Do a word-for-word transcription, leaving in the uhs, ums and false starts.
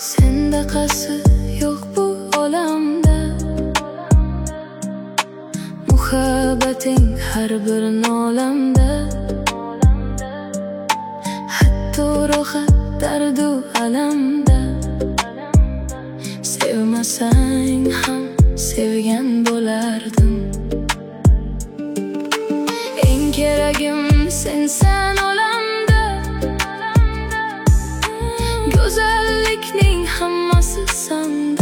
Sendaqasi yo'q bu olamda, muhabbating har bir nolamda. Hatto rohat dardu alamda. Sevmasang ham sevgan bo'lardim. Eng keragim sensan olamda. Go'zallikning hammasi san.